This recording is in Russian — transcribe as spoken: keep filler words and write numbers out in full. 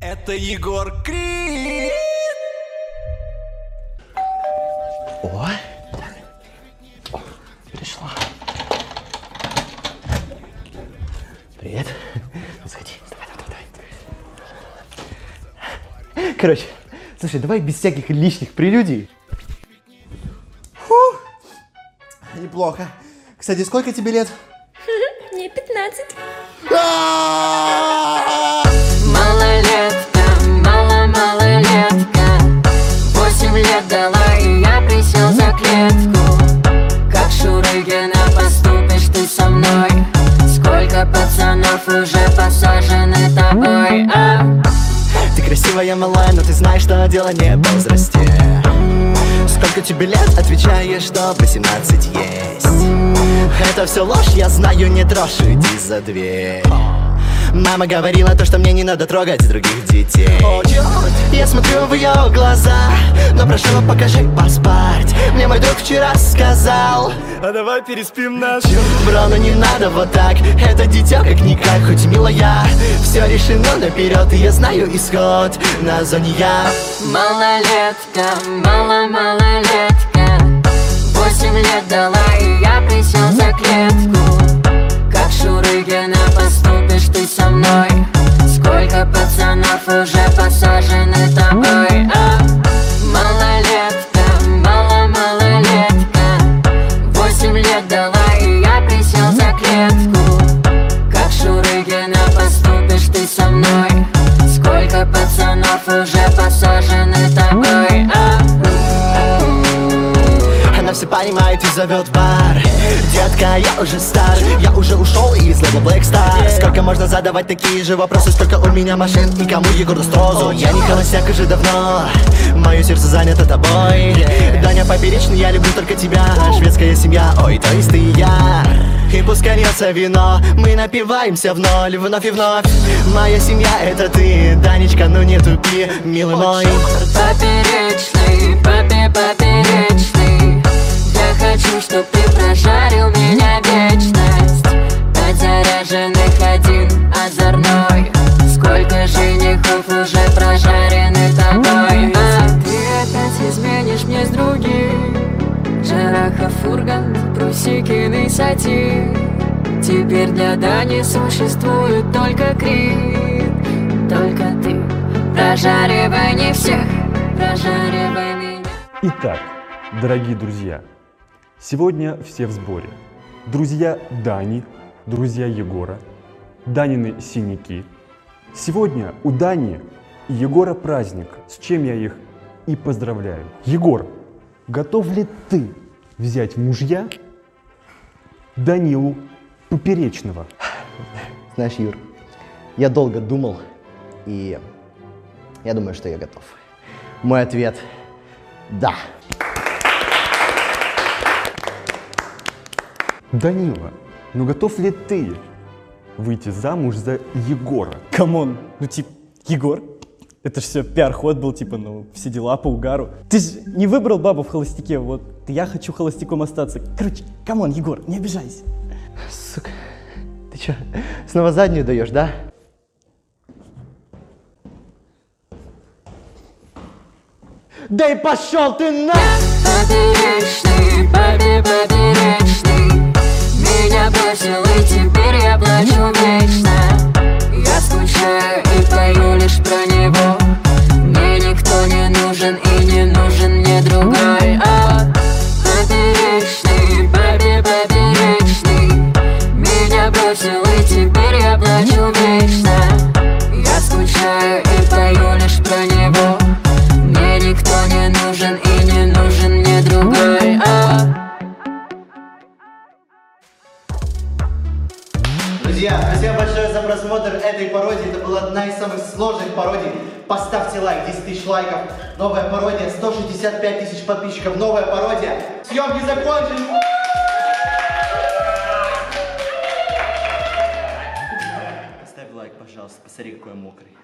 Это Егор Крид! О, О, пришла. Привет. Заходи. Давай, давай, давай. Короче, слушай, давай без всяких лишних прелюдий. Фу. Неплохо. Кстати, сколько тебе лет? Мне пятнадцать. Малолетка, мало-малолетка. Восемь лет дала, и я присел за клетку. Как Шурыгина поступишь ты со мной? Сколько пацанов уже посажены тобой, а? Ты красивая, малая, но ты знаешь, что дело не в возрасте. Сколько тебе лет? Отвечаешь, что восемнадцать есть. Это все ложь, я знаю, не трожь, иди за дверь. Мама говорила то, что мне не надо трогать других детей. Я смотрю в ее глаза, но прошу, покажи паспорт. Мне мой друг вчера сказал: а давай переспим ночь. Бро, ну не надо вот так, это дитя как-никак, хоть милая. Все решено наперед, и я знаю исход. На зоне я малолетка, мало-малолетка. Восемь лет дала, и я присел за клетку. Как Шурыгина поступишь ты со мной? Сколько пацанов уже посажены тобой, а? Малолетка, мало-малолетка. Восемь лет дала, и я присел за клетку. Как Шурыгина поступишь ты со мной? Сколько пацанов уже посажены тобой, а? Она все понимает и зовет в бар. Детка, я уже стар, я уже ушел из лейбла Black Star. Сколько можно задавать такие же вопросы, сколько у меня машин и кому Егор даст розу? Я не холостяк уже давно, мое сердце занято тобой. Даня Поперечный, я люблю только тебя. Шведская семья, ой, то есть ты и я. И пускай льется вино, мы напиваемся в ноль, вновь и вновь. Моя семья это ты, Данечка, ну не тупи, милый мой. Поперечный, папе поперечный. Я хочу, чтоб ты прожарил меня вечность. Пять заряженных, один озорной. Сколько женихов уже прожарены тобой, а? Ты опять изменишь мне с другим. Джарахов, Фурган, Прусикин и Сатир. Теперь для Дани существует только Крид. Только ты. Прожаривай не всех, прожаривай меня. Итак, дорогие друзья, сегодня все в сборе. Друзья Дани, друзья Егора, Данины синяки. Сегодня у Дани и Егора праздник, с чем я их и поздравляю. Егор, готов ли ты взять в мужья Данилу Поперечного? Знаешь, Юр, я долго думал, и я думаю, что я готов. Мой ответ – да. Данила, ну готов ли ты выйти замуж за Егора? Камон, ну типа, Егор, это ж все пиар-ход был, типа, ну, все дела по угару. Ты же не выбрал бабу в холостяке, вот я хочу холостяком остаться. Короче, камон, Егор, не обижайся. Сука, ты чё, снова заднюю даешь, да? Да и пошел ты на! Поперечный, папе поперечный. Меня бросил, и теперь я плачу вечно. Я скучаю и пою лишь про него. Мне никто не нужен и не нужен мне другой, а? Поперечный, папе поперечный. Меня бросил, и теперь я плачу вечно. Я скучаю и пою лишь про него. Мне никто не нужен и не нужен мне другой, а? Друзья, спасибо большое за просмотр этой пародии. Это была одна из самых сложных пародий. Поставьте лайк, десять тысяч лайков. Новая пародия, сто шестьдесят пять тысяч подписчиков. Новая пародия. Съемки закончены. Поставь лайк, пожалуйста. Посмотри, какой я мокрый.